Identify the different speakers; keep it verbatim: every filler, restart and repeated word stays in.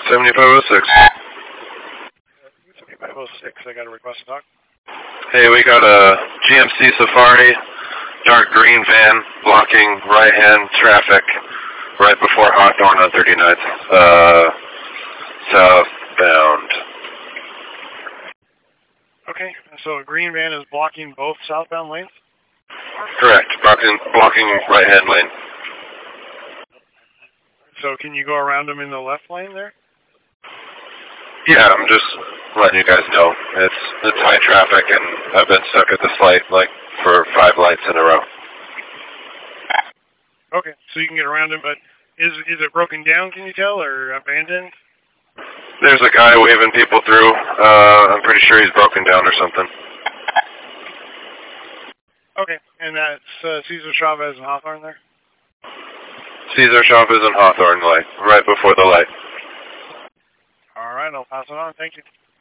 Speaker 1: seventy-five oh six.
Speaker 2: seventy-five oh six, I got a request to talk.
Speaker 1: Hey, we got a G M C Safari, dark green van, blocking right-hand traffic right before Hawthorne on thirty-ninth, uh, southbound.
Speaker 2: Okay, so a green van is blocking both southbound lanes?
Speaker 1: Correct, blocking, blocking right-hand lane.
Speaker 2: So can you go around them in the left lane there?
Speaker 1: Yeah, I'm just letting you guys know. It's it's high traffic, and I've been stuck at this light like for five lights in a row.
Speaker 2: Okay, so you can get around it, but is is it broken down, can you tell, or abandoned?
Speaker 1: There's a guy waving people through. Uh, I'm pretty sure he's broken down or something.
Speaker 2: Okay, and that's uh, Cesar Chavez and Hawthorne there?
Speaker 1: Cesar Chavez and Hawthorne light, right before the light.
Speaker 2: All right, I'll pass it on. Thank you.